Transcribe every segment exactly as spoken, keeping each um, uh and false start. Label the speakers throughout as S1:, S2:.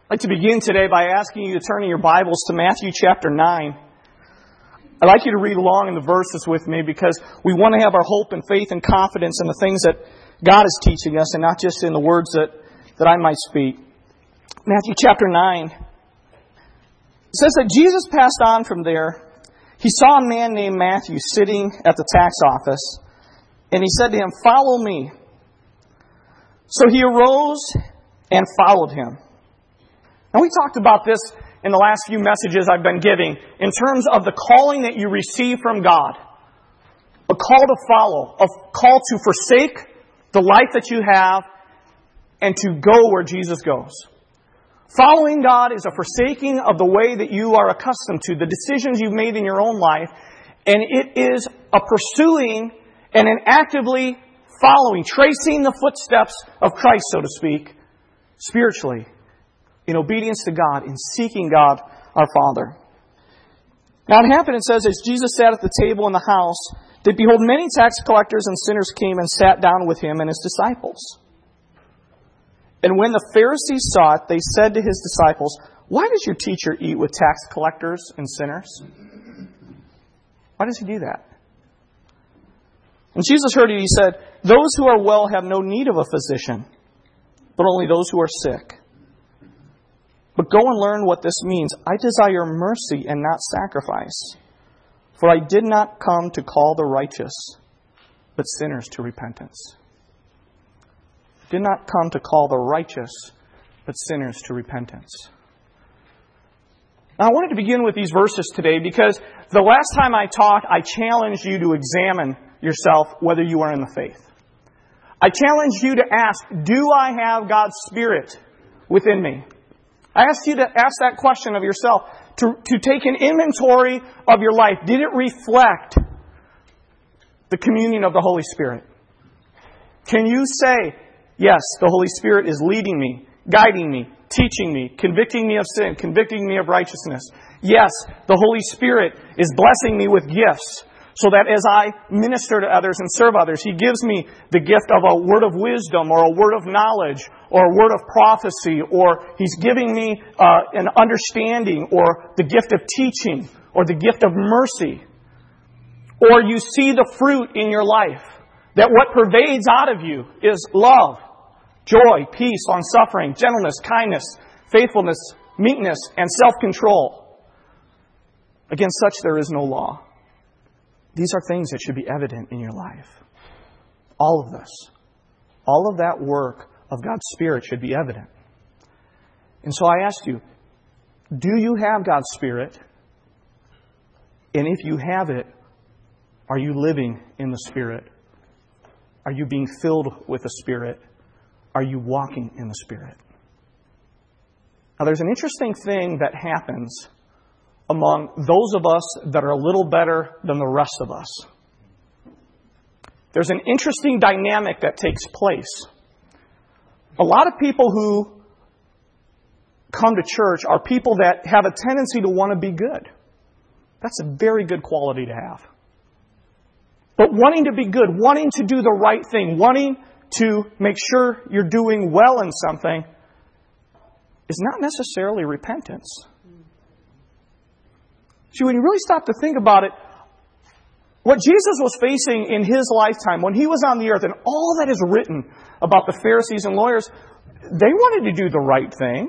S1: I'd like to begin today by asking you to turn in your Bibles to Matthew chapter nine. I'd like you to read along in the verses with me because we want to have our hope and faith and confidence in the things that God is teaching us and not just in the words that, that I might speak. Matthew chapter nine. It says that Jesus passed on from there. He saw a man named Matthew sitting at the tax office, and he said to him, "Follow me." So he arose and followed him. And we talked about this in the last few messages I've been giving in terms of the calling that you receive from God. A call to follow, a call to forsake the life that you have and to go where Jesus goes. Following God is a forsaking of the way that you are accustomed to, the decisions you've made in your own life, and it is a pursuing and an actively following, tracing the footsteps of Christ, so to speak, spiritually, in obedience to God, in seeking God our Father. Now it happened, it says, as Jesus sat at the table in the house, that behold, many tax collectors and sinners came and sat down with him and his disciples. And when the Pharisees saw it, they said to his disciples, "Why does your teacher eat with tax collectors and sinners?" Why does he do that? And Jesus heard it, he said, "Those who are well have no need of a physician, but only those who are sick. But go and learn what this means. I desire mercy and not sacrifice. For I did not come to call the righteous, but sinners to repentance." I did not come to call the righteous, but sinners to repentance. Now I wanted to begin with these verses today because the last time I talked, I challenged you to examine yourself whether you are in the faith. I challenged you to ask, do I have God's Spirit within me? I asked you to ask that question of yourself, to, to take an inventory of your life. Did it reflect the communion of the Holy Spirit? Can you say, yes, the Holy Spirit is leading me, guiding me, teaching me, convicting me of sin, convicting me of righteousness? Yes, the Holy Spirit is blessing me with gifts so that as I minister to others and serve others, He gives me the gift of a word of wisdom or a word of knowledge or a word of prophecy, or He's giving me uh, an understanding or the gift of teaching or the gift of mercy. Or you see the fruit in your life, that what pervades out of you is love, joy, peace, long-suffering, gentleness, kindness, faithfulness, meekness, and self-control. Against such there is no law. These are things that should be evident in your life. All of this. All of that work of God's Spirit should be evident. And so I ask you, do you have God's Spirit? And if you have it, are you living in the Spirit? Are you being filled with the Spirit? Are you walking in the Spirit? Now there's an interesting thing that happens among those of us that are a little better than the rest of us. There's an interesting dynamic that takes place. A lot of people who come to church are people that have a tendency to want to be good. That's a very good quality to have. But wanting to be good, wanting to do the right thing, wanting to make sure you're doing well in something is not necessarily repentance. See, when you really stop to think about it, what Jesus was facing in His lifetime, when He was on the earth, and all that is written about the Pharisees and lawyers, they wanted to do the right things.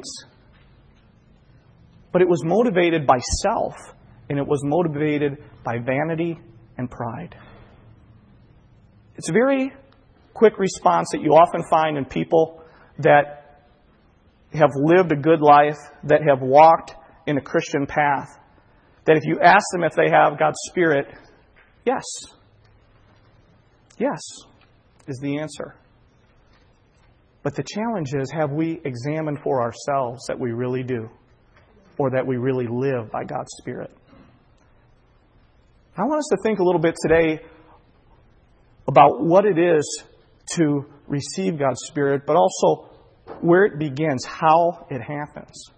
S1: But it was motivated by self, and it was motivated by vanity and pride. It's a very quick response that you often find in people that have lived a good life, that have walked in a Christian path. That if you ask them if they have God's Spirit, yes. Yes is the answer. But the challenge is, have we examined for ourselves that we really do? Or that we really live by God's Spirit? I want us to think a little bit today about what it is to receive God's Spirit, but also where it begins, how it happens.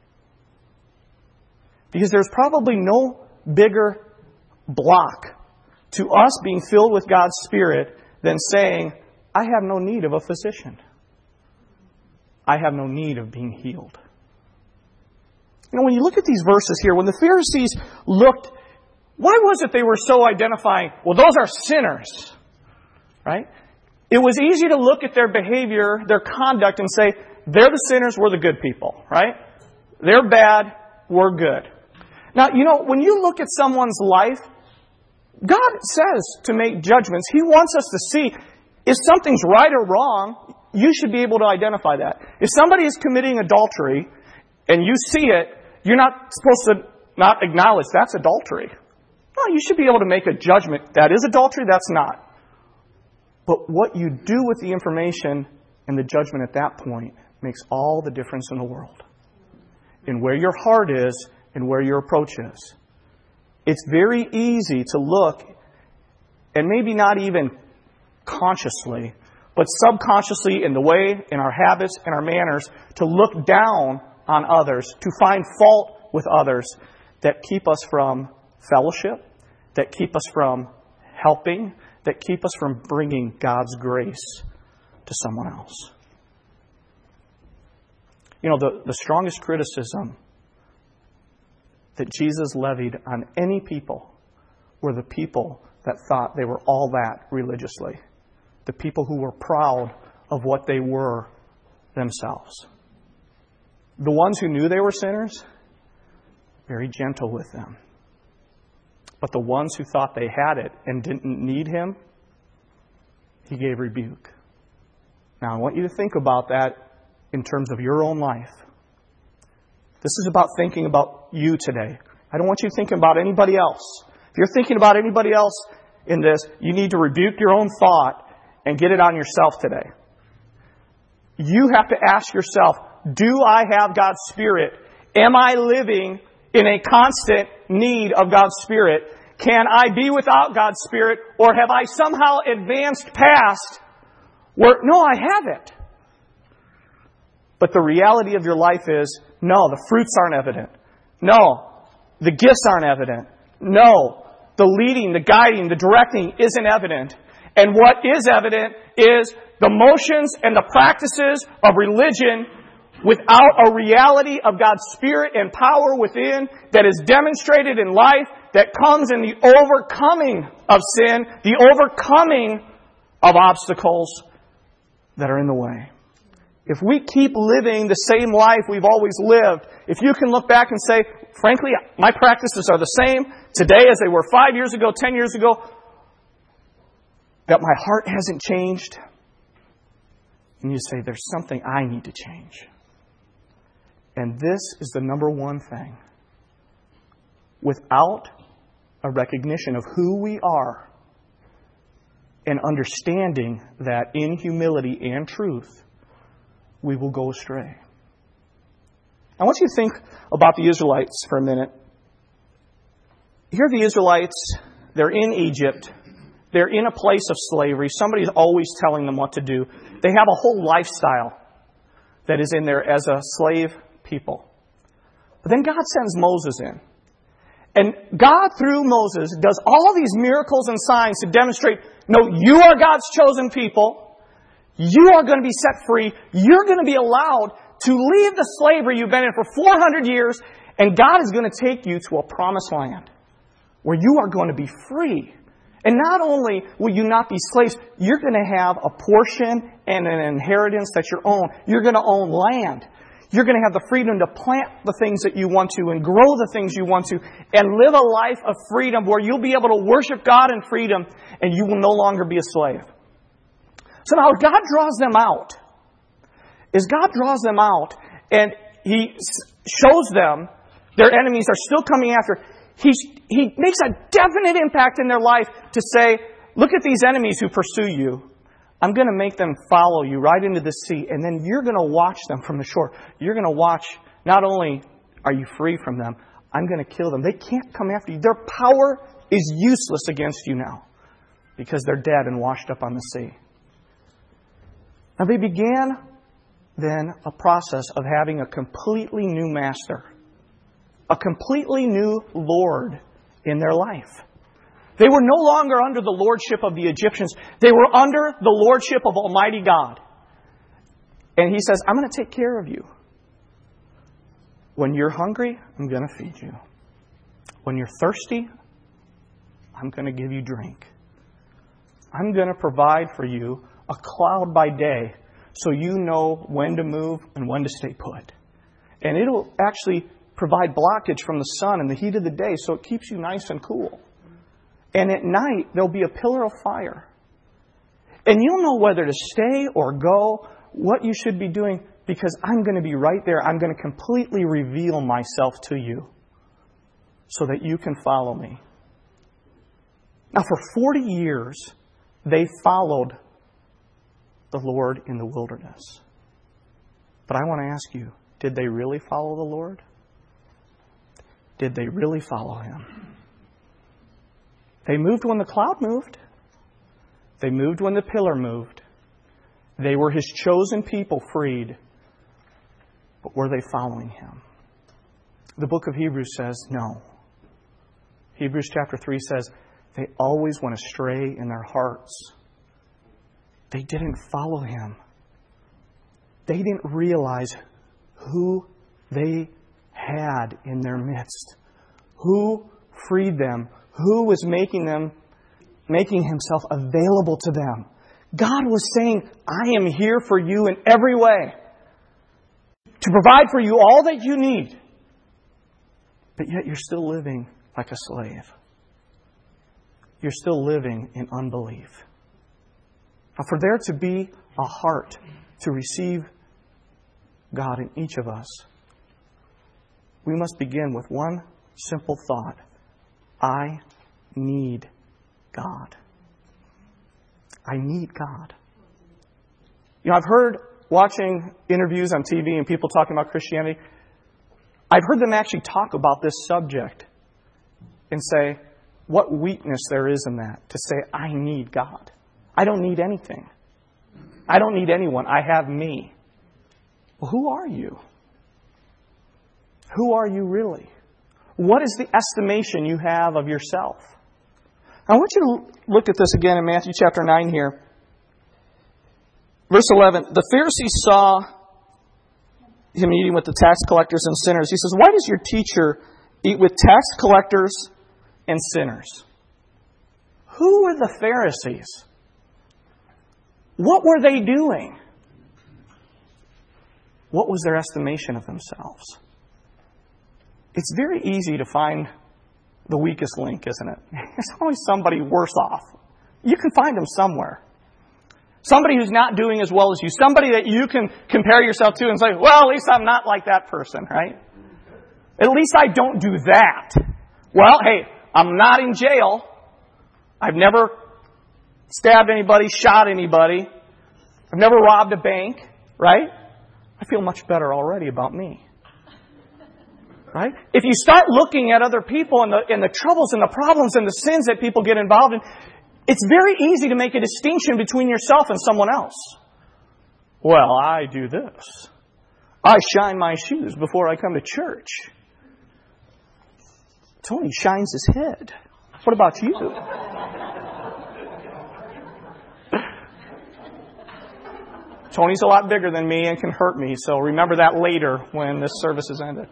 S1: Because there's probably no bigger block to us being filled with God's Spirit than saying, I have no need of a physician. I have no need of being healed. You know, when you look at these verses here, when the Pharisees looked, why was it they were so identifying, well, those are sinners, right? It was easy to look at their behavior, their conduct, and say, they're the sinners, we're the good people, right? They're bad, we're good. Now, you know, when you look at someone's life, God says to make judgments. He wants us to see if something's right or wrong. You should be able to identify that. If somebody is committing adultery and you see it, you're not supposed to not acknowledge that's adultery. No, you should be able to make a judgment. That is adultery, that's not. But what you do with the information and the judgment at that point makes all the difference in the world. In where your heart is and where your approach is. It's very easy to look, and maybe not even consciously, but subconsciously in the way, in our habits, and our manners, to look down on others, to find fault with others that keep us from fellowship, that keep us from helping, that keep us from bringing God's grace to someone else. You know, the, the strongest criticism that Jesus levied on any people were the people that thought they were all that religiously. The people who were proud of what they were themselves. The ones who knew they were sinners, very gentle with them. But the ones who thought they had it and didn't need Him, He gave rebuke. Now, I want you to think about that in terms of your own life. This is about thinking about you today. I don't want you thinking about anybody else. If you're thinking about anybody else in this, you need to rebuke your own thought and get it on yourself today. You have to ask yourself, do I have God's Spirit? Am I living in a constant need of God's Spirit? Can I be without God's Spirit? Or have I somehow advanced past where, no, I haven't. But the reality of your life is, no, the fruits aren't evident. No, the gifts aren't evident. No, the leading, the guiding, the directing isn't evident. And what is evident is the motions and the practices of religion without a reality of God's Spirit and power within that is demonstrated in life, that comes in the overcoming of sin, the overcoming of obstacles that are in the way. If we keep living the same life we've always lived, if you can look back and say, frankly, my practices are the same today as they were five years ago, ten years ago, that my heart hasn't changed, and you say, there's something I need to change. And this is the number one thing. Without a recognition of who we are and understanding that in humility and truth, we will go astray. I want you to think about the Israelites for a minute. Here the Israelites, they're in Egypt. They're in a place of slavery. Somebody's always telling them what to do. They have a whole lifestyle that is in there as a slave people. But then God sends Moses in. And God, through Moses, does all these miracles and signs to demonstrate, no, you are God's chosen people. You are going to be set free. You're going to be allowed to leave the slavery you've been in for four hundred years, and God is going to take you to a promised land where you are going to be free. And not only will you not be slaves, you're going to have a portion and an inheritance that's your own. You're going to own land. You're going to have the freedom to plant the things that you want to and grow the things you want to and live a life of freedom where you'll be able to worship God in freedom and you will no longer be a slave. So now God draws them out. As God draws them out and He shows them their enemies are still coming after, He, he makes a definite impact in their life to say, look at these enemies who pursue you. I'm going to make them follow you right into the sea, and then you're going to watch them from the shore. You're going to watch, not only are you free from them, I'm going to kill them. They can't come after you. Their power is useless against you now because they're dead and washed up on the sea. Now they began then a process of having a completely new master, a completely new Lord in their life. They were no longer under the lordship of the Egyptians. They were under the lordship of Almighty God. And He says, I'm going to take care of you. When you're hungry, I'm going to feed you. When you're thirsty, I'm going to give you drink. I'm going to provide for you a cloud by day so you know when to move and when to stay put. And it'll actually provide blockage from the sun in the heat of the day so it keeps you nice and cool. And at night, there'll be a pillar of fire. And you'll know whether to stay or go, what you should be doing, because I'm going to be right there. I'm going to completely reveal myself to you so that you can follow me. Now, for forty years, they followed the Lord in the wilderness. But I want to ask you, did they really follow the Lord? Did they really follow Him? They moved when the cloud moved. They moved when the pillar moved. They were His chosen people freed. But were they following Him? The book of Hebrews says no. Hebrews chapter three says they always went astray in their hearts. They didn't follow Him. They didn't realize who they had in their midst. Who freed them. Who was making them, making Himself available to them. God was saying, I am here for you in every way. To provide for you all that you need. But yet you're still living like a slave. You're still living in unbelief. Now, for there to be a heart to receive God in each of us, we must begin with one simple thought. I need God. I need God. You know, I've heard watching interviews on T V and people talking about Christianity, I've heard them actually talk about this subject and say what weakness there is in that to say, I need God. I don't need anything. I don't need anyone. I have me. Well, who are you? Who are you really? What is the estimation you have of yourself? I want you to look at this again in Matthew chapter nine here. Verse eleven, the Pharisees saw Him eating with the tax collectors and sinners. He says, why does your teacher eat with tax collectors and sinners? Who were the Pharisees? What were they doing? What was their estimation of themselves? It's very easy to find the weakest link, isn't it? There's always somebody worse off. You can find them somewhere. Somebody who's not doing as well as you. Somebody that you can compare yourself to and say, well, at least I'm not like that person, right? At least I don't do that. Well, hey, I'm not in jail. I've never stabbed anybody, shot anybody. I've never robbed a bank, right? I feel much better already about me. Right? If you start looking at other people and the, and the troubles and the problems and the sins that people get involved in, it's very easy to make a distinction between yourself and someone else. Well, I do this. I shine my shoes before I come to church. Tony shines his head. What about you? Tony's a lot bigger than me and can hurt me, so remember that later when this service is ended.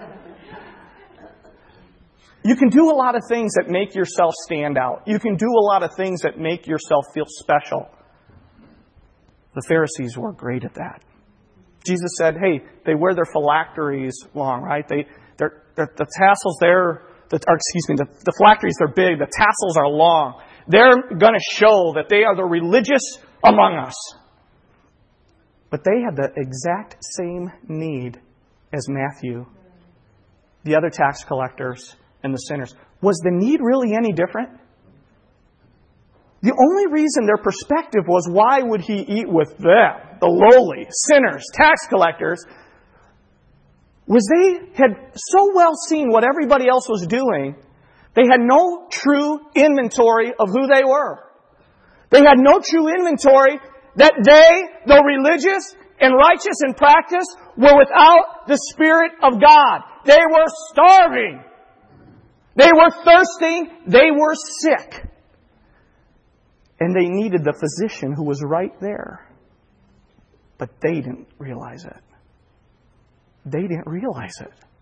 S1: You can do a lot of things that make yourself stand out. You can do a lot of things that make yourself feel special. The Pharisees were great at that. Jesus said, hey, they wear their phylacteries long, right? They, they're, they're, the tassels there, the, or excuse me, the, the phylacteries are big, the tassels are long. They're going to show that they are the religious among us. But they had the exact same need as Matthew, the other tax collectors, and the sinners. Was the need really any different? The only reason their perspective was, why would He eat with them, the lowly, sinners, tax collectors, was they had so well seen what everybody else was doing, they had no true inventory of who they were. They had no true inventory that they, though religious and righteous in practice, were without the Spirit of God. They were starving. They were thirsty. They were sick. And they needed the physician who was right there. But they didn't realize it. They didn't realize it.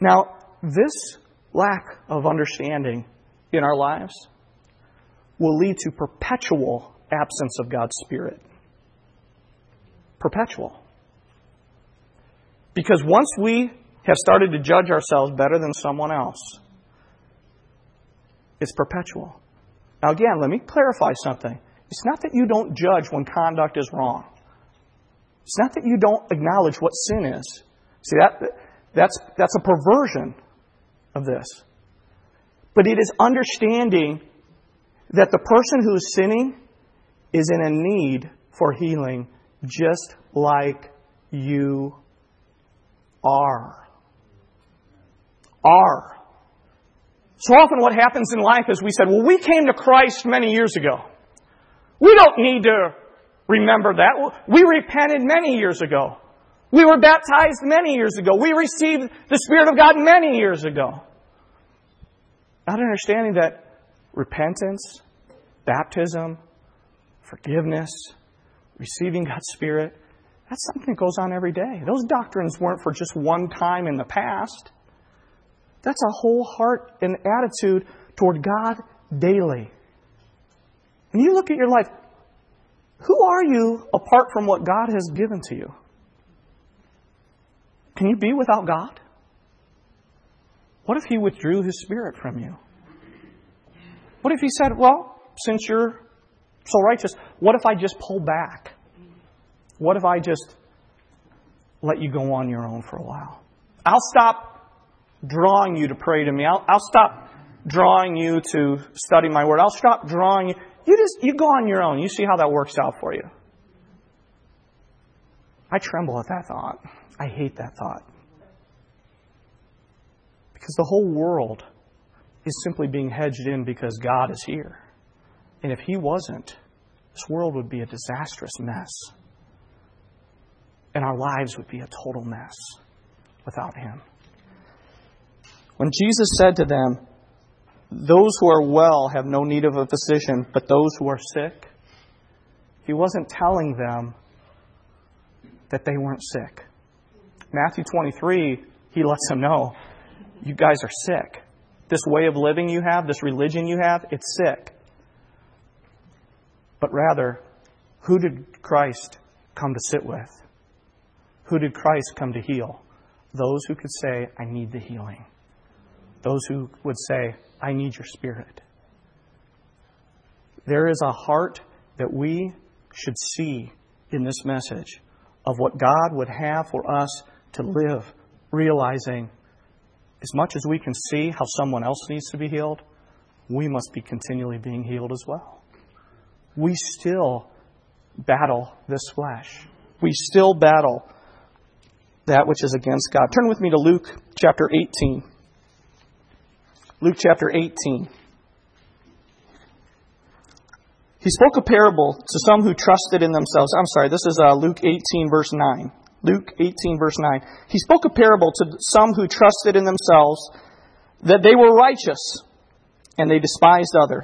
S1: Now, this lack of understanding in our lives will lead to perpetual absence of God's Spirit. Perpetual. Because once we have started to judge ourselves better than someone else, it's perpetual. Now again, let me clarify something. It's not that you don't judge when conduct is wrong. It's not that you don't acknowledge what sin is. See, that that's that's a perversion of this. But it is understanding that the person who is sinning is in a need for healing just like you are. Are. So often what happens in life is we said, well, we came to Christ many years ago. We don't need to remember that. We repented many years ago. We were baptized many years ago. We received the Spirit of God many years ago. Not understanding that repentance, baptism, forgiveness, receiving God's Spirit, that's something that goes on every day. Those doctrines weren't for just one time in the past. That's a whole heart and attitude toward God daily. When you look at your life, who are you apart from what God has given to you? Can you be without God? What if He withdrew His Spirit from you? What if He said, well, since you're so righteous, what if I just pull back? What if I just let you go on your own for a while? I'll stop drawing you to pray to me. I'll, I'll stop drawing you to study my word. I'll stop drawing you. You just, you go on your own. You see how that works out for you. I tremble at that thought. I hate that thought. Because the whole world is simply being hedged in because God is here. And if He wasn't, this world would be a disastrous mess. And our lives would be a total mess without Him. When Jesus said to them, those who are well have no need of a physician, but those who are sick, He wasn't telling them that they weren't sick. Matthew twenty-three, He lets them know, you guys are sick. This way of living you have, this religion you have, it's sick. But rather, who did Christ come to sit with? Who did Christ come to heal? Those who could say, I need the healing. Those who would say, I need your Spirit. There is a heart that we should see in this message of what God would have for us to live, realizing as much as we can see how someone else needs to be healed, we must be continually being healed as well. We still battle this flesh. We still battle that which is against God. Turn with me to Luke chapter eighteen. Luke chapter eighteen. He spoke a parable to some who trusted in themselves. I'm sorry, this is uh, Luke eighteen, verse nine. Luke eighteen, verse nine. He spoke a parable to some who trusted in themselves that they were righteous, and they despised others.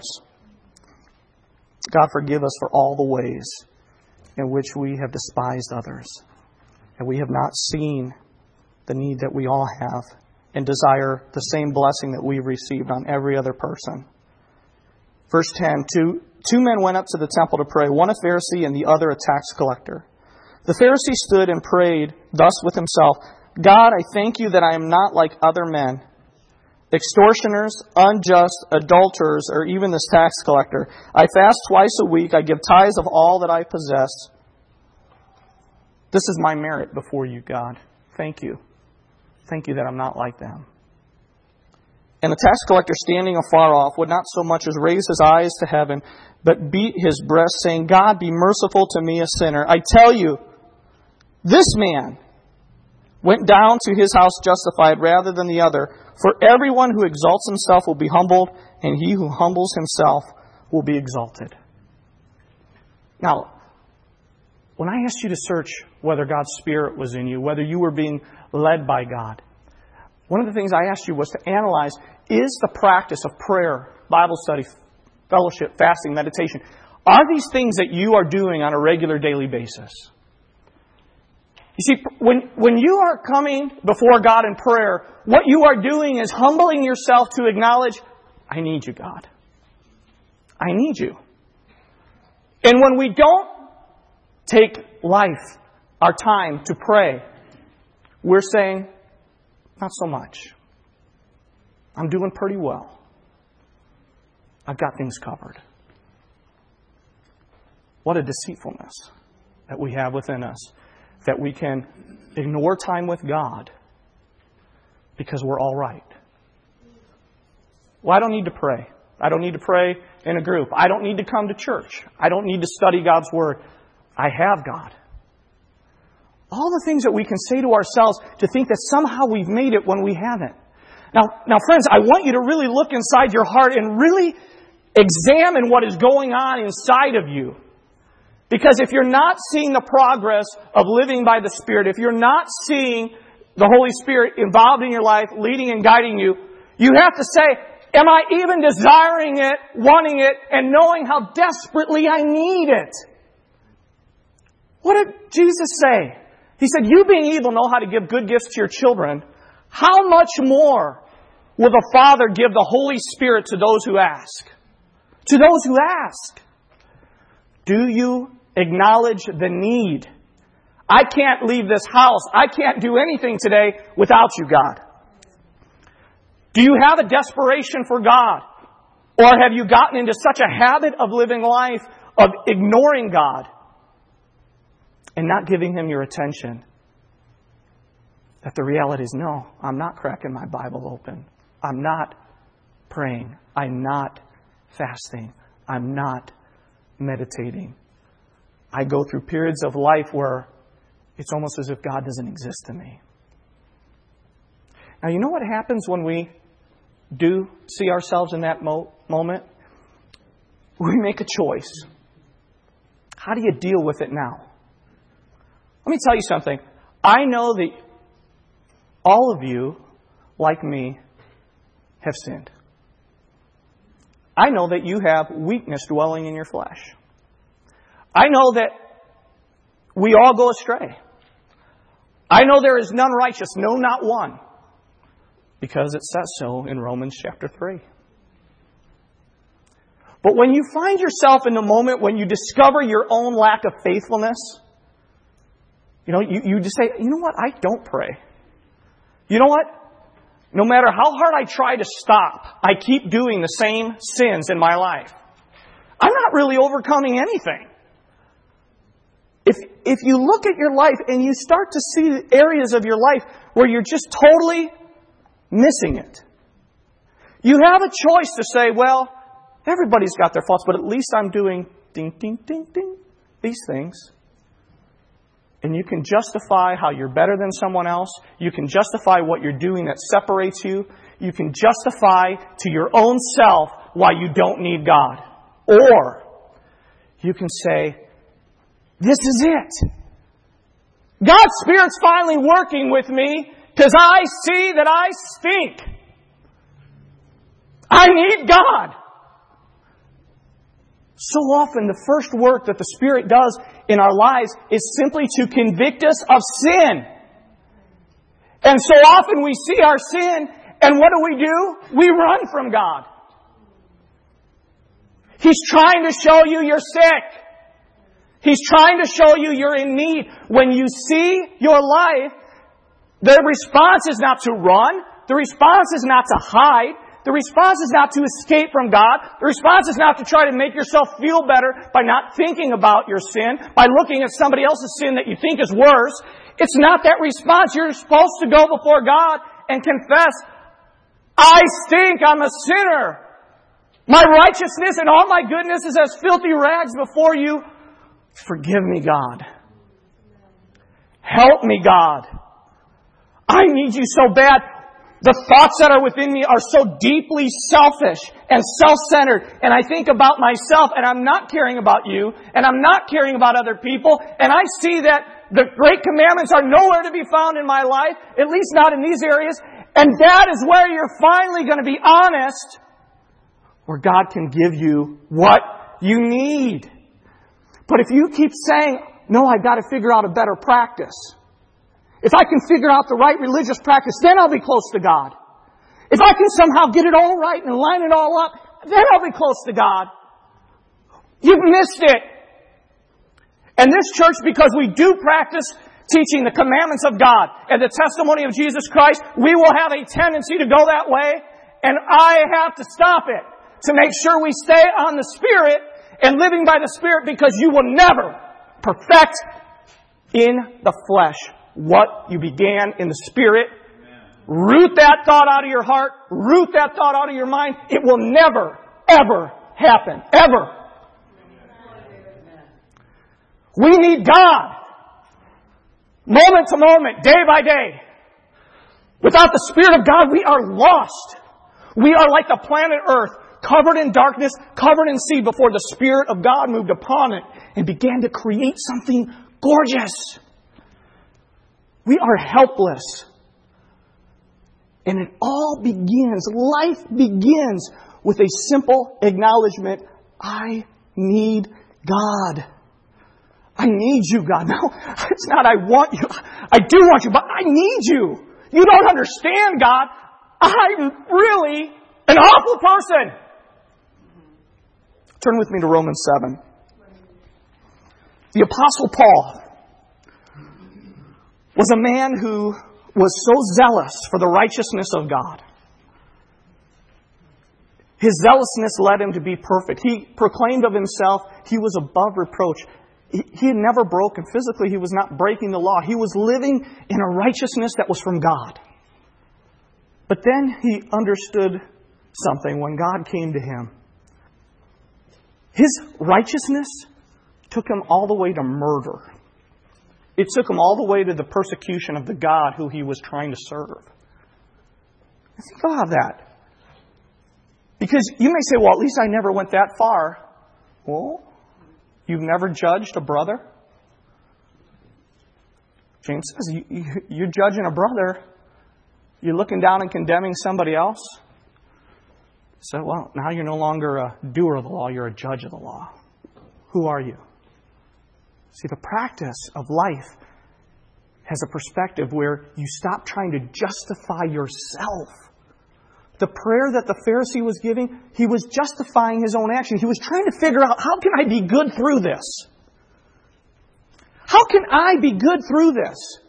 S1: God forgive us for all the ways in which we have despised others, and we have not seen the need that we all have and desire the same blessing that we've received on every other person. Verse ten, two, two men went up to the temple to pray, one a Pharisee and the other a tax collector. The Pharisee stood and prayed thus with himself, God, I thank you that I am not like other men, extortioners, unjust, adulterers, or even this tax collector. I fast twice a week. I give tithes of all that I possess. This is my merit before you, God. Thank you. Thank you that I'm not like them. And the tax collector, standing afar off, would not so much as raise his eyes to heaven, but beat his breast, saying, God, be merciful to me, a sinner. I tell you, this man went down to his house justified rather than the other. For everyone who exalts himself will be humbled, and he who humbles himself will be exalted. Now, when I asked you to search whether God's Spirit was in you, whether you were being led by God, one of the things I asked you was to analyze, is the practice of prayer, Bible study, fellowship, fasting, meditation, are these things that you are doing on a regular daily basis? You see, when, when you are coming before God in prayer, what you are doing is humbling yourself to acknowledge, I need you, God. I need you. And when we don't take life, our time to pray, we're saying, not so much. I'm doing pretty well. I've got things covered. What a deceitfulness that we have within us, that we can ignore time with God because we're all right. Well, I don't need to pray. I don't need to pray in a group. I don't need to come to church. I don't need to study God's Word. I have God. All the things that we can say to ourselves to think that somehow we've made it when we haven't. Now, now, friends, I want you to really look inside your heart and really examine what is going on inside of you. Because if you're not seeing the progress of living by the Spirit, if you're not seeing the Holy Spirit involved in your life, leading and guiding you, you have to say, am I even desiring it, wanting it, and knowing how desperately I need it? What did Jesus say? He said, you being evil know how to give good gifts to your children. How much more will the Father give the Holy Spirit to those who ask? To those who ask. Do you acknowledge the need? I can't leave this house. I can't do anything today without you, God. Do you have a desperation for God? Or have you gotten into such a habit of living life, of ignoring God, and not giving Him your attention, that the reality is, no, I'm not cracking my Bible open. I'm not praying. I'm not fasting. I'm not meditating. I go through periods of life where it's almost as if God doesn't exist to me. Now, you know what happens when we do see ourselves in that mo- moment? We make a choice. How do you deal with it now? Let me tell you something. I know that all of you, like me, have sinned. I know that you have weakness dwelling in your flesh. I know that we all go astray. I know there is none righteous, no, not one. Because it says so in Romans chapter three. But when you find yourself in the moment when you discover your own lack of faithfulness, you know, you, you just say, you know what, I don't pray. You know what? No matter how hard I try to stop, I keep doing the same sins in my life. I'm not really overcoming anything. If, if you look at your life and you start to see areas of your life where you're just totally missing it, you have a choice to say, well, everybody's got their faults, but at least I'm doing ding, ding, ding, ding, these things. And you can justify how you're better than someone else. You can justify what you're doing that separates you. You can justify to your own self why you don't need God. Or you can say, this is it. God's Spirit's finally working with me because I see that I stink. I need God. So often the first work that the Spirit does in our lives is simply to convict us of sin. And so often we see our sin, and what do we do? We run from God. He's trying to show you you're sick. He's trying to show you you're in need. When you see your life, the response is not to run. The response is not to hide. The response is not to escape from God. The response is not to try to make yourself feel better by not thinking about your sin, by looking at somebody else's sin that you think is worse. It's not that response. You're supposed to go before God and confess, I stink, I'm a sinner. My righteousness and all my goodness is as filthy rags before you. Forgive me, God. Help me, God. I need you so bad. The thoughts that are within me are so deeply selfish and self-centered. And I think about myself, and I'm not caring about you, and I'm not caring about other people. And I see that the great commandments are nowhere to be found in my life, at least not in these areas. And that is where you're finally going to be honest, where God can give you what you need. But if you keep saying, no, I've got to figure out a better practice, If I can figure out the right religious practice, then I'll be close to God. If I can somehow get it all right and line it all up, then I'll be close to God. You've missed it. And this church, because we do practice teaching the commandments of God and the testimony of Jesus Christ, we will have a tendency to go that way. And I have to stop it to make sure we stay on the Spirit and living by the Spirit, because you will never perfect in the flesh what you began in the Spirit. Root that thought out of your heart. Root that thought out of your mind. It will never, ever happen. Ever. We need God. Moment to moment, day by day. Without the Spirit of God, we are lost. We are like the planet Earth, covered in darkness, covered in sea, before the Spirit of God moved upon it and began to create something gorgeous. We are helpless. And it all begins, life begins with a simple acknowledgement: I need God. I need you, God. No, it's not I want you. I do want you, but I need you. You don't understand, God. I'm really an awful person. Turn with me to Romans seven. The Apostle Paul was a man who was so zealous for the righteousness of God. His zealousness led him to be perfect. He proclaimed of himself he was above reproach. He, he had never broken. Physically, he was not breaking the law. He was living in a righteousness that was from God. But then he understood something when God came to him. His righteousness took him all the way to murder. It took him all the way to the persecution of the God who he was trying to serve. Think about that. Because you may say, well, at least I never went that far. Well, you've never judged a brother? James says, you, you, you're judging a brother. You're looking down and condemning somebody else. So, well, now you're no longer a doer of the law, you're a judge of the law. Who are you? See, the practice of life has a perspective where you stop trying to justify yourself. The prayer that the Pharisee was giving, he was justifying his own action. He was trying to figure out, how can I be good through this? How can I be good through this?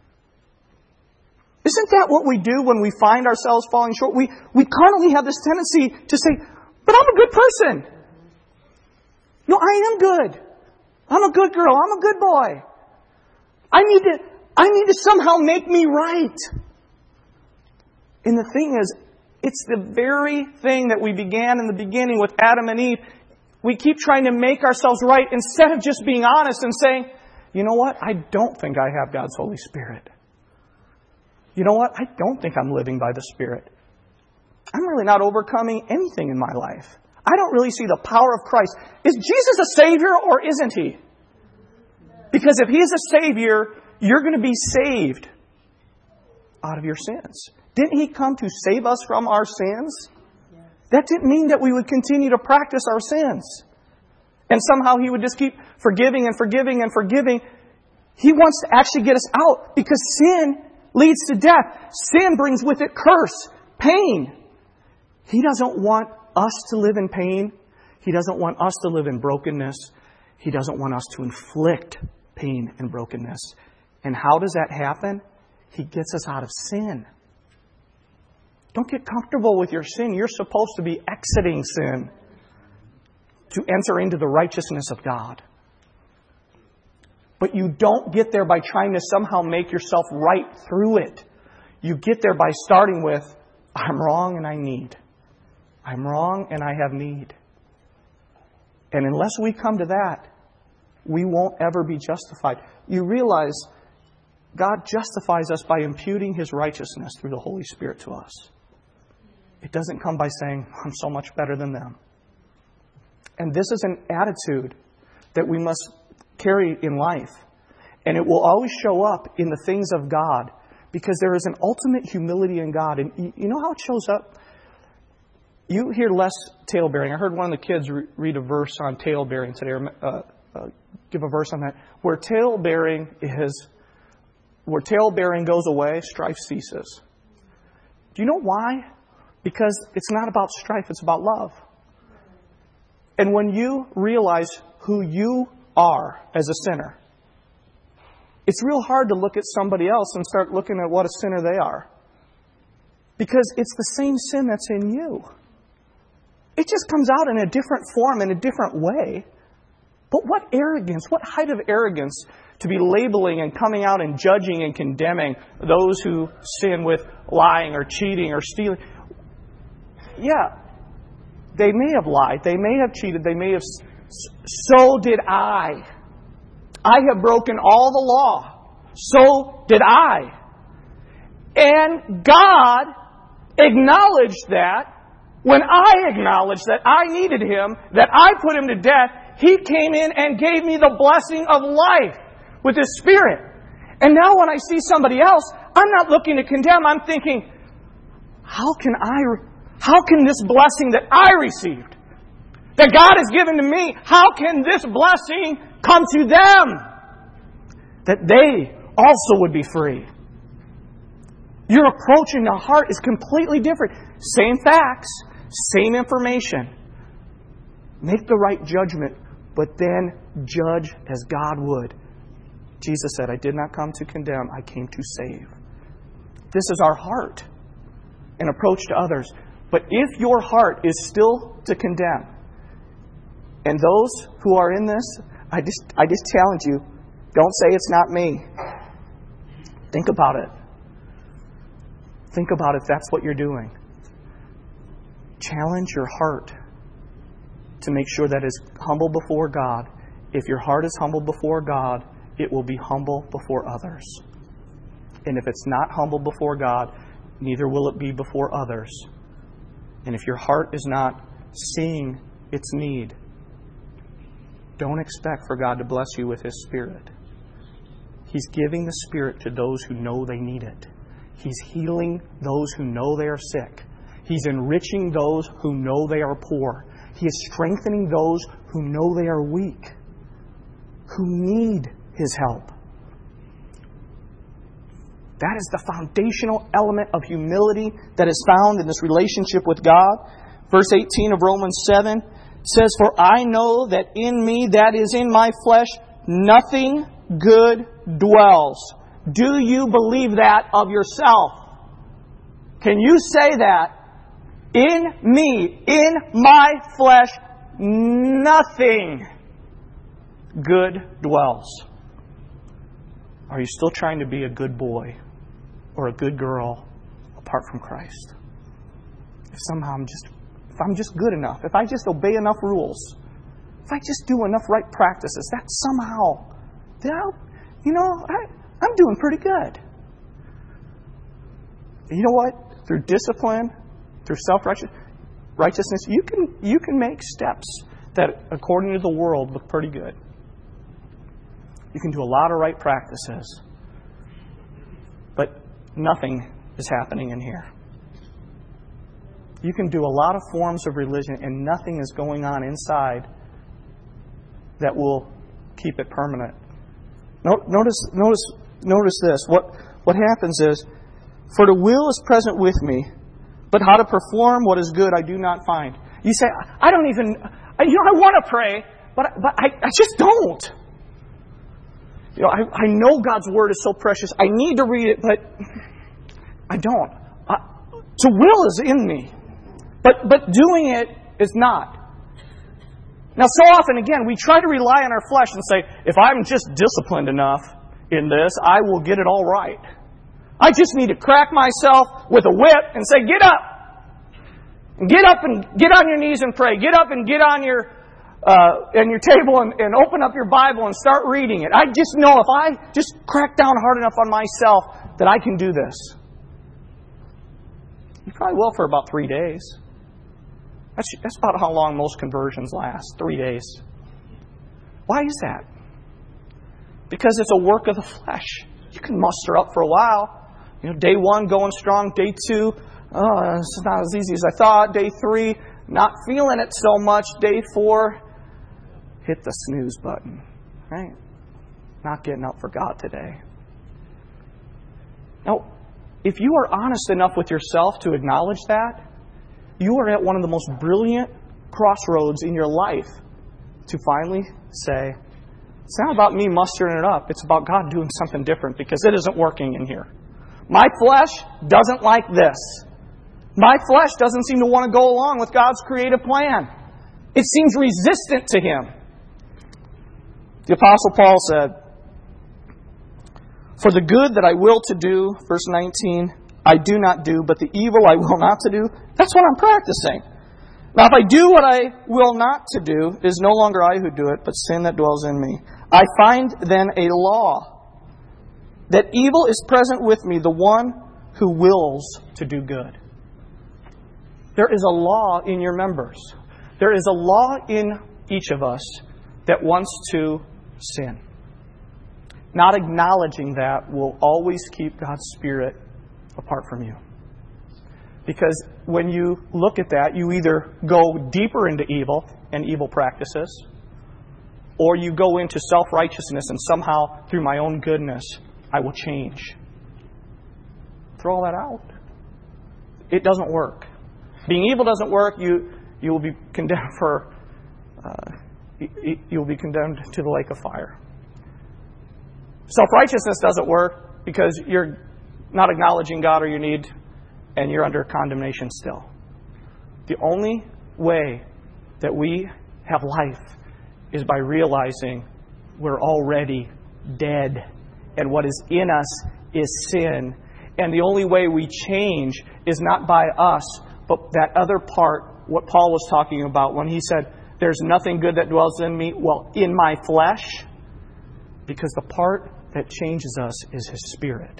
S1: Isn't that what we do when we find ourselves falling short? We, we carnally have this tendency to say, but I'm a good person. No, I am good. I'm a good girl. I'm a good boy. I need to, I need to somehow make me right. And the thing is, it's the very thing that we began in the beginning with Adam and Eve. We keep trying to make ourselves right instead of just being honest and saying, you know what? I don't think I have God's Holy Spirit. You know what? I don't think I'm living by the Spirit. I'm really not overcoming anything in my life. I don't really see the power of Christ. Is Jesus a Savior or isn't He? Because if He is a Savior, you're going to be saved out of your sins. Didn't He come to save us from our sins? That didn't mean that we would continue to practice our sins. And somehow He would just keep forgiving and forgiving and forgiving. He wants to actually get us out, because sin leads to death. Sin brings with it curse, pain. He doesn't want us to live in pain. He doesn't want us to live in brokenness. He doesn't want us to inflict pain and brokenness. And how does that happen? He gets us out of sin. Don't get comfortable with your sin. You're supposed to be exiting sin to enter into the righteousness of God. But you don't get there by trying to somehow make yourself right through it. You get there by starting with, I'm wrong and I need. I'm wrong and I have need. And unless we come to that, we won't ever be justified. You realize God justifies us by imputing His righteousness through the Holy Spirit to us. It doesn't come by saying, I'm so much better than them. And this is an attitude that we must carry in life. And it will always show up in the things of God, because there is an ultimate humility in God. And you know how it shows up? You hear less tale-bearing. I heard one of the kids re- read a verse on tale-bearing today, or uh, uh, give a verse on that, where tale-bearing is where tale-bearing goes away, strife ceases. Do you know why? Because it's not about strife, it's about love. And when you realize who you are as a sinner, it's real hard to look at somebody else and start looking at what a sinner they are. Because it's the same sin that's in you. It just comes out in a different form, in a different way. But what arrogance, what height of arrogance to be labeling and coming out and judging and condemning those who sin with lying or cheating or stealing. Yeah, they may have lied, they may have cheated, they may have... So did I. I have broken all the law. So did I. And God acknowledged that when I acknowledged that I needed Him, that I put Him to death, He came in and gave me the blessing of life with His Spirit. And now when I see somebody else, I'm not looking to condemn. I'm thinking, how can I, how can this blessing that I received, that God has given to me, how can this blessing come to them? That they also would be free. Your approach in the heart is completely different. Same facts, same information. Make the right judgment, but then judge as God would. Jesus said, I did not come to condemn, I came to save. This is our heart and approach to others. But if your heart is still to condemn, and those who are in this, I just I just challenge you, don't say it's not me. Think about it. Think about if that's what you're doing. Challenge your heart to make sure that it's humble before God. If your heart is humble before God, it will be humble before others. And if it's not humble before God, neither will it be before others. And if your heart is not seeing its need, don't expect for God to bless you with His Spirit. He's giving the Spirit to those who know they need it. He's healing those who know they are sick. He's enriching those who know they are poor. He is strengthening those who know they are weak, who need His help. That is the foundational element of humility that is found in this relationship with God. Verse eighteen of Romans seven says, For I know that in me, that is in my flesh, nothing good dwells. Do you believe that of yourself? Can you say that? In me, in my flesh, nothing good dwells. Are you still trying to be a good boy or a good girl apart from Christ? If somehow I'm just, if I'm just good enough, if I just obey enough rules, if I just do enough right practices, that somehow, that I'll, you know, I, I'm doing pretty good. You know what? Through discipline, through self-righteousness, you can you can make steps that, according to the world, look pretty good. You can do a lot of right practices, but nothing is happening in here. You can do a lot of forms of religion, and nothing is going on inside that will keep it permanent. Notice, notice, notice this. What what happens is, for the will is present with me, but how to perform what is good I do not find. You say, I don't even, you know, I want to pray, but but I, I just don't. You know, I, I know God's Word is so precious. I need to read it, but I don't. Uh, to will is in me, but but doing it is not. Now, so often, again, we try to rely on our flesh and say, if I'm just disciplined enough in this, I will get it all right. I just need to crack myself with a whip and say, get up. Get up and get on your knees and pray. Get up and get on your uh, on your table and, and open up your Bible and start reading it. I just know if I just crack down hard enough on myself that I can do this. You probably will for about three days. That's, that's about how long most conversions last, three days. Why is that? Because it's a work of the flesh. You can muster up for a while. You know, day one, going strong. Day two, oh, it's not as easy as I thought. Day three, not feeling it so much. Day four, hit the snooze button. Right? Not getting up for God today. Now, if you are honest enough with yourself to acknowledge that, you are at one of the most brilliant crossroads in your life to finally say, it's not about me mustering it up. It's about God doing something different because it isn't working in here. My flesh doesn't like this. My flesh doesn't seem to want to go along with God's creative plan. It seems resistant to Him. The Apostle Paul said, for the good that I will to do, verse nineteen, I do not do, but the evil I will not to do, that's what I'm practicing. Now if I do what I will not to do, it is no longer I who do it, but sin that dwells in me. I find then a law, that evil is present with me, the one who wills to do good. There is a law in your members. There is a law in each of us that wants to sin. Not acknowledging that will always keep God's Spirit apart from you. Because when you look at that, you either go deeper into evil and evil practices, or you go into self-righteousness and somehow, through my own goodness, I will change. Throw all that out. It doesn't work. Being evil doesn't work. You you will be condemned for. Uh, you, you will be condemned to the lake of fire. Self-righteousness doesn't work because you're not acknowledging God or your need, and you're under condemnation still. The only way that we have life is by realizing we're already dead, and what is in us is sin. And the only way we change is not by us, but that other part, what Paul was talking about when he said, there's nothing good that dwells in me, well, in my flesh, because the part that changes us is His Spirit.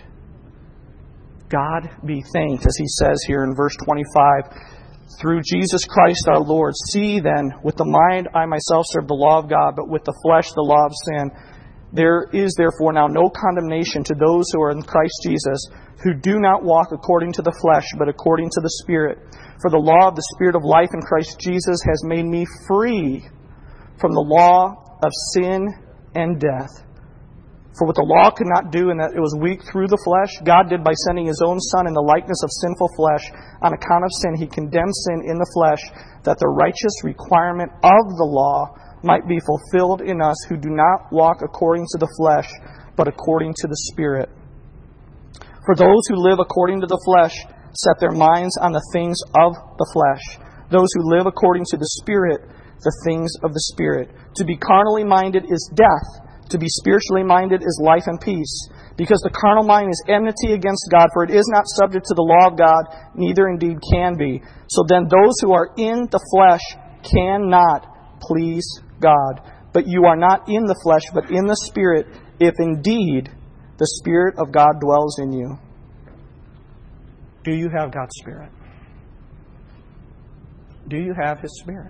S1: God be thanked, as He says here in verse twenty-five, through Jesus Christ our Lord. See then, with the mind I myself serve the law of God, but with the flesh the law of sin. There is therefore now no condemnation to those who are in Christ Jesus, who do not walk according to the flesh, but according to the Spirit. For the law of the Spirit of life in Christ Jesus has made me free from the law of sin and death. For what the law could not do, in that it was weak through the flesh, God did by sending His own Son in the likeness of sinful flesh. On account of sin, He condemned sin in the flesh, that the righteous requirement of the law might be fulfilled in us who do not walk according to the flesh, but according to the Spirit. For those who live according to the flesh set their minds on the things of the flesh. Those who live according to the Spirit, the things of the Spirit. To be carnally minded is death. To be spiritually minded is life and peace. Because the carnal mind is enmity against God, for it is not subject to the law of God, neither indeed can be. So then those who are in the flesh cannot please God. But you are not in the flesh, but in the Spirit, if indeed the Spirit of God dwells in you. Do you have God's Spirit? Do you have His Spirit?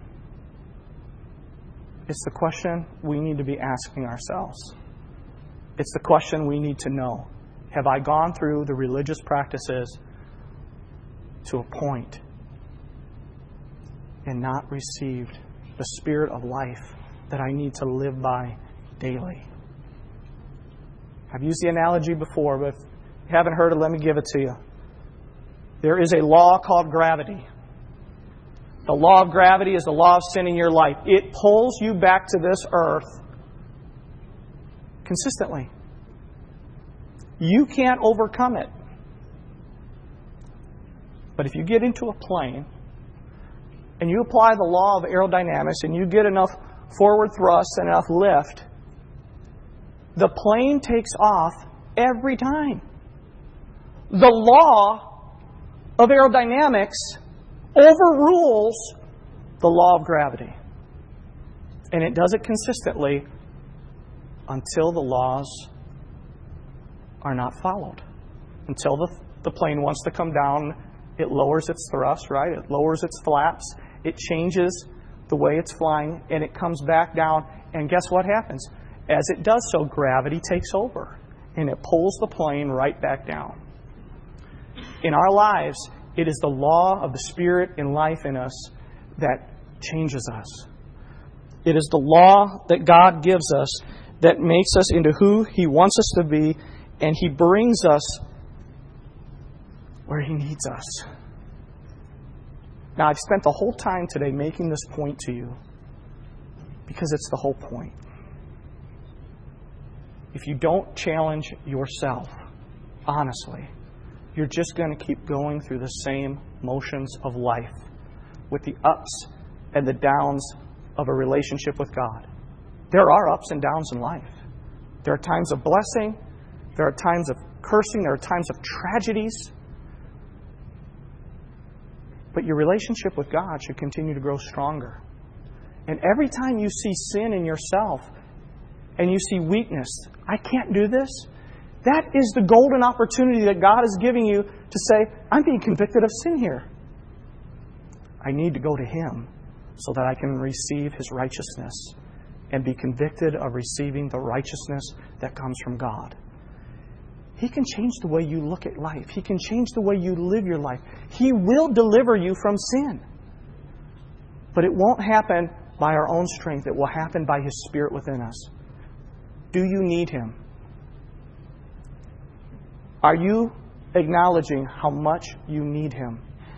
S1: It's the question we need to be asking ourselves. It's the question we need to know. Have I gone through the religious practices to a point and not received the Spirit of life that I need to live by daily? I've used the analogy before, but if you haven't heard it, let me give it to you. There is a law called gravity. The law of gravity is the law of sin in your life. It pulls you back to this earth consistently. You can't overcome it. But if you get into a plane and you apply the law of aerodynamics and you get enough forward thrust and enough lift, the plane takes off every time. The law of aerodynamics overrules the law of gravity. And it does it consistently until the laws are not followed. Until the, the plane wants to come down, it lowers its thrust, right? It lowers its flaps. It changes the way it's flying, and it comes back down. And guess what happens? As it does so, gravity takes over, and it pulls the plane right back down. In our lives, it is the law of the Spirit and life in us that changes us. It is the law that God gives us that makes us into who He wants us to be, and He brings us where He needs us. Now, I've spent the whole time today making this point to you because it's the whole point. If you don't challenge yourself, honestly, you're just going to keep going through the same motions of life with the ups and the downs of a relationship with God. There are ups and downs in life. There are times of blessing. There are times of cursing. There are times of tragedies. But your relationship with God should continue to grow stronger. And every time you see sin in yourself and you see weakness, I can't do this, that is the golden opportunity that God is giving you to say, I'm being convicted of sin here. I need to go to Him so that I can receive His righteousness and be convicted of receiving the righteousness that comes from God. He can change the way you look at life. He can change the way you live your life. He will deliver you from sin. But it won't happen by our own strength. It will happen by His Spirit within us. Do you need Him? Are you acknowledging how much you need Him?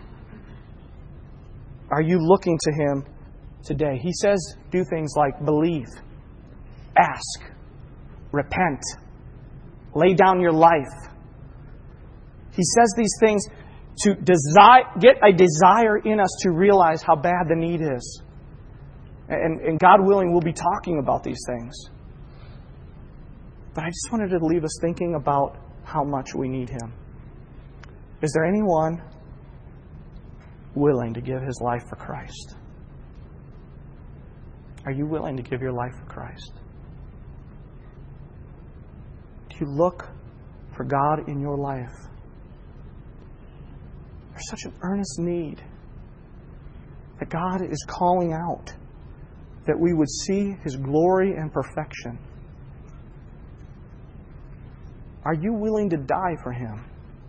S1: Are you looking to Him today? He says do things like believe, ask, repent, lay down your life. He says these things to desire, get a desire in us to realize how bad the need is. And, and God willing, we'll be talking about these things. But I just wanted to leave us thinking about how much we need Him. Is there anyone willing to give his life for Christ? Are you willing to give your life for Christ? Do you look for God in your life? There's such an earnest need that God is calling out, that we would see His glory and perfection. Are you willing to die for Him?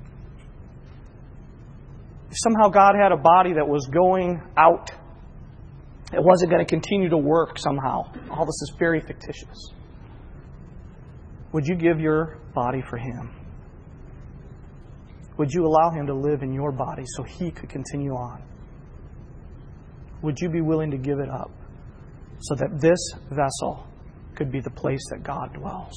S1: If somehow God had a body that was going out, it wasn't going to continue to work somehow. All this is very fictitious. Would you give your body for Him? Would you allow Him to live in your body so He could continue on? Would you be willing to give it up so that this vessel could be the place that God dwells?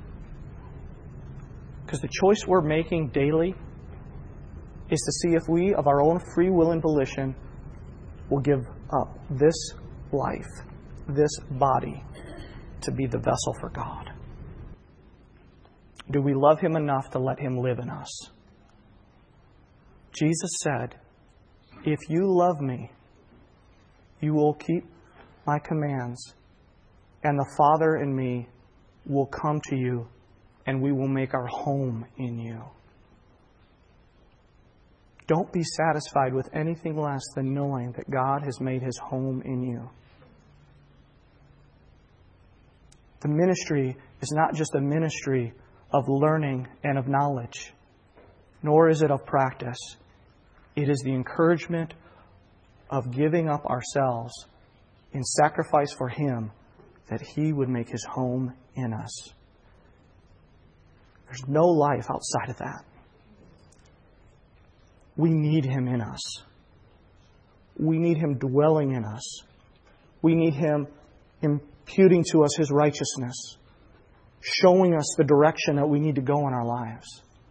S1: Because the choice we're making daily is to see if we, of our own free will and volition, will give up this life, this body, to be the vessel for God. Do we love Him enough to let Him live in us? Jesus said, if you love me, you will keep my commands, and the Father and me will come to you, and we will make our home in you. Don't be satisfied with anything less than knowing that God has made His home in you. The ministry is not just a ministry of learning and of knowledge, nor is it of practice. It is the encouragement of giving up ourselves in sacrifice for Him, that He would make His home in us. There's no life outside of that. We need Him in us. We need Him dwelling in us. We need Him imputing to us His righteousness, showing us the direction that we need to go in our lives.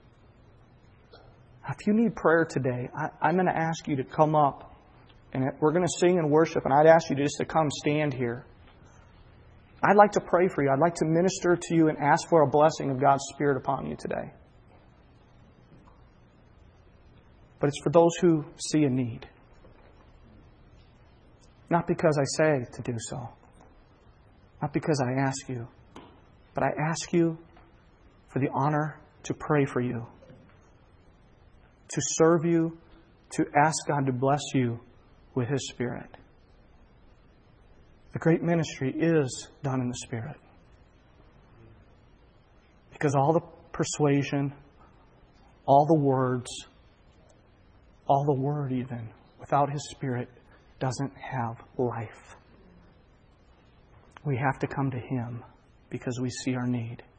S1: If you need prayer today, I, I'm going to ask you to come up, and we're going to sing and worship, and I'd ask you just to come stand here. I'd like to pray for you. I'd like to minister to you and ask for a blessing of God's Spirit upon you today. But it's for those who see a need. Not because I say to do so. Not because I ask you. But I ask you for the honor to pray for you. To serve you. To ask God to bless you with His Spirit. The great ministry is done in the Spirit. Because all the persuasion, all the words, all the Word even, without His Spirit, doesn't have life. We have to come to Him because we see our need.